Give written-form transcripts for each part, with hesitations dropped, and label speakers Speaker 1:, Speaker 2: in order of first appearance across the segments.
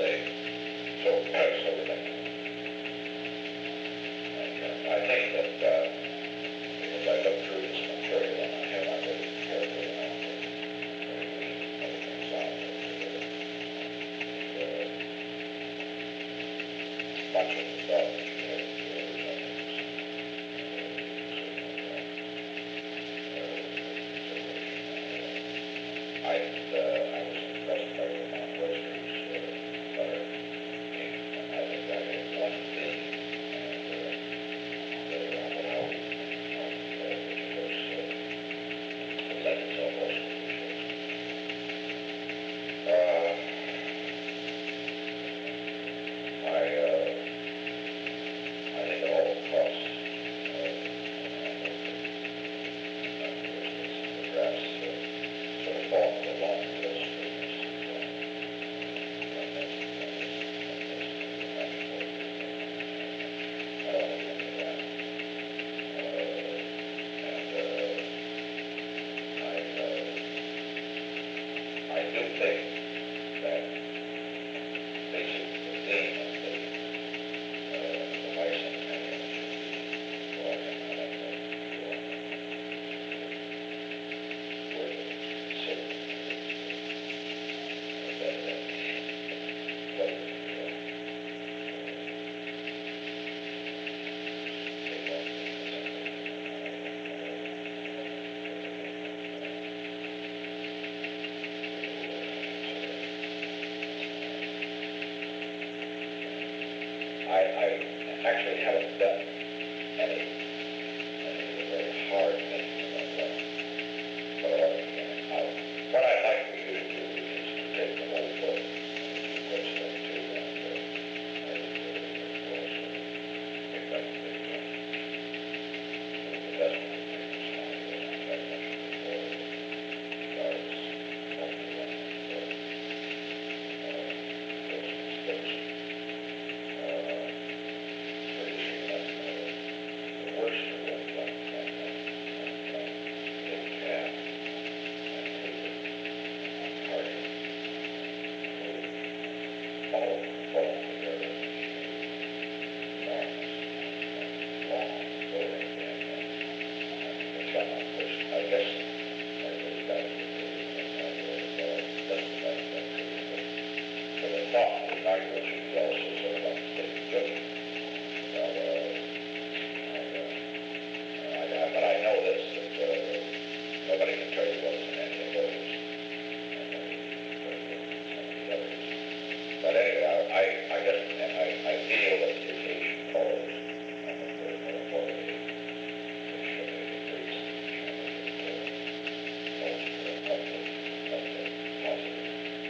Speaker 1: say, so we're thinking. And I think that because I looked through this material and I have not read it carefully enough to weed other things out. Much of the thought that you had in the original I was impressed by Vermont Webster's letter. I think that is one thing, and how which of course led itself also to I think at all costs, the grass sort of fall along the streets. I do think that basically the theme of the bicentennial was, I don't know, I actually haven't done any very hard thinking about that, but I ought to begin it out. What I'd like for you to do is to take the whole book, which stuff too, and I of course pick up the best one I think is fine, as I mentioned before, because only one those producing the worst of what we have, hard, all of the fall together, enormous, long, going, and it's got my push. I guess those guys doesn't like that. So the thought, the inaugural should be also sort of like the State of the Union. But I know this, that nobody can tell you what was in any of those, and nobody can tell you what was in some of the others. But anyway, I guess I feel that the occasion calls for a increase most of the positive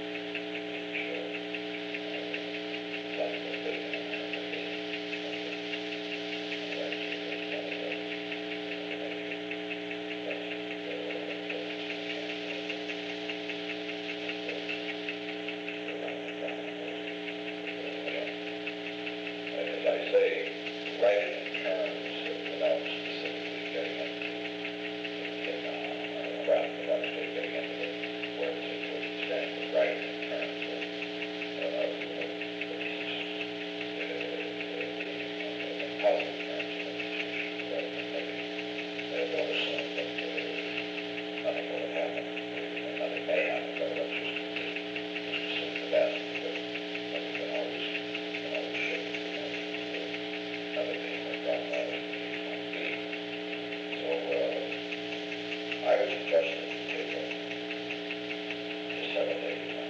Speaker 1: as I say, write it in terms without specifically getting into craft, without actually getting into where it's supposed to stand, but write it in terms of the peace, in positive terms of the peace issue, rather than don't assume that nothing will happen, or nothing may happen, but let's just assume the best, because you can always shape it. Another thing that brought about it might be. So I would suggest that you take just 7 days now.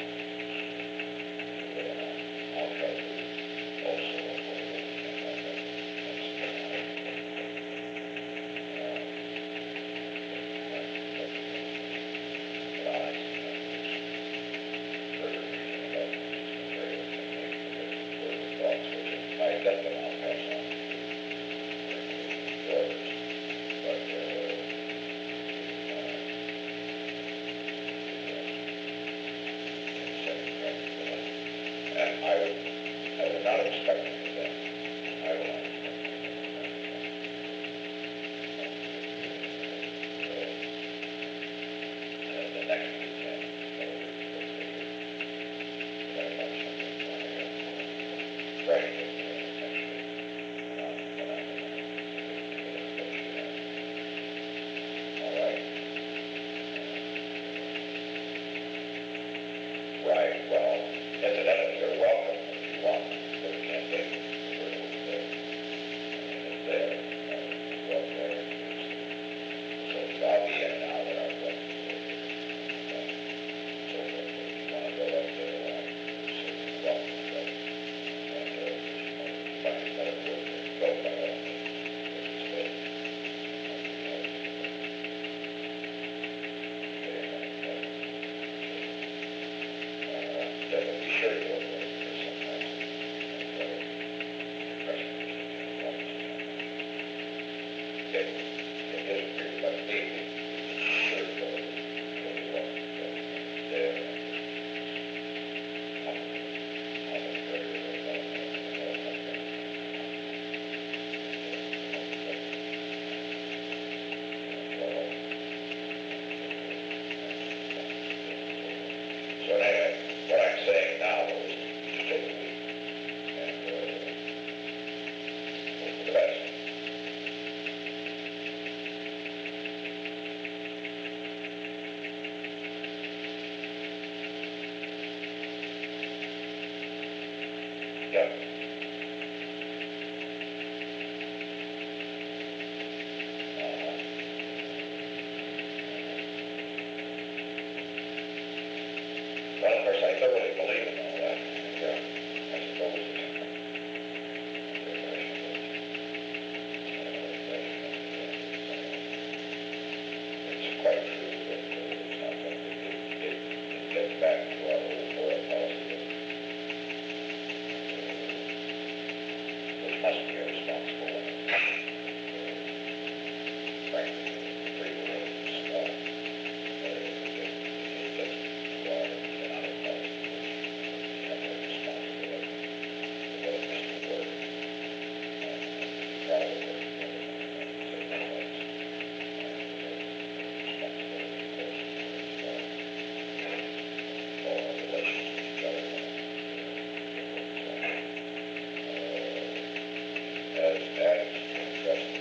Speaker 1: I'll try to also avoid anything like that. Further reading about this material can make further thoughts, which I get them, I'll pass on to you. Yours, but and I would not expect it to them. I will not expect it to them. The next weekend, very much something you're welcome if you want, but you can't take it. It's there. It's well there. So I'll be in and out at our place. So if you want to go up there, certainly welcome to go. And if you find it better work, go by all means. Be sure to go there because sometimes depression it is pretty much big. Sure to go there. So anyway, what I'm saying now is just take a week and hope for the best. Yeah. Well, of course, I thoroughly believe in all that. Yeah, I suppose it's quite true that it's not going to it gets back to our old foreign policy, which must be a responsible one. Frankly, free world is small. It gets to our economic policy, which we have no responsibility for what it is to work. Probably say no ways. Responsibility, of course, all our relations with each other. As Adam's trusted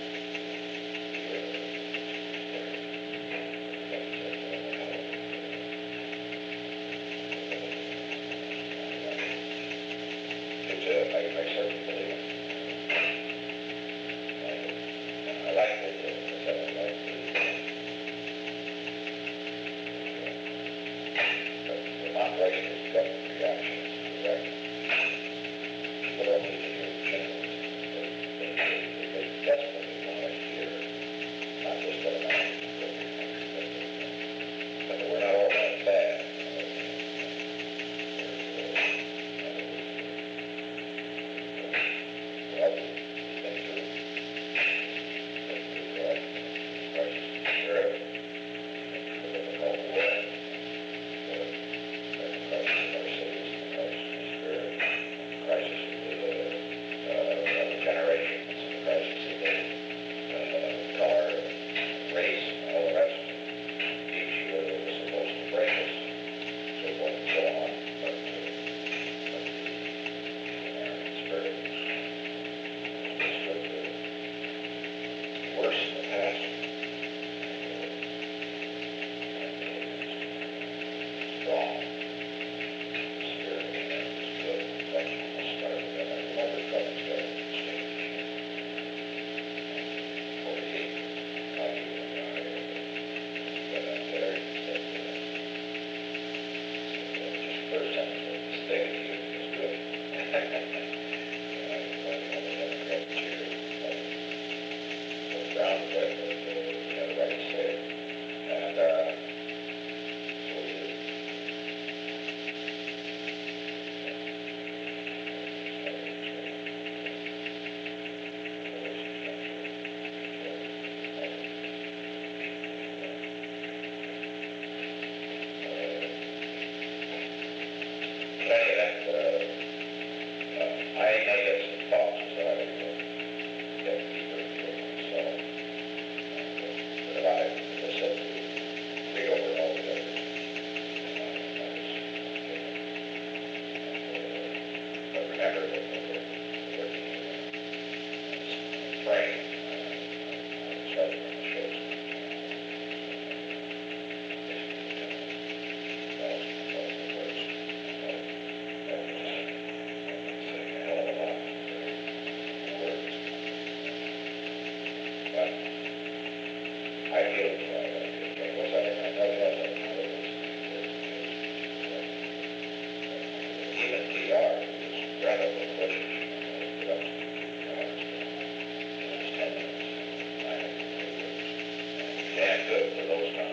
Speaker 1: I certainly believe it. I like the, the non-racist gut reaction is correct. People don't need to hear change. They desperately want to hear not just what Americans do, but that we're not all that bad. Well, we've been through crisis in Europe, the difficult war, the crisis of our cities, the crisis of spirit, the crisis of the generations, the crisis of color, race, and all the rest. Each was supposed to break us, so forth and so on. But the American spirit stood worse in the past. Strong spirit is good. That's when I started. And I remember coming together with the state team 48 hockey and I got up there and said, just first sentence that the state of the union is good. Everybody had a great cheer. Brown but everybody say it. And so we did. But anyway, even TR is relatively quick. Put up 10 minutes. Damn good for those times.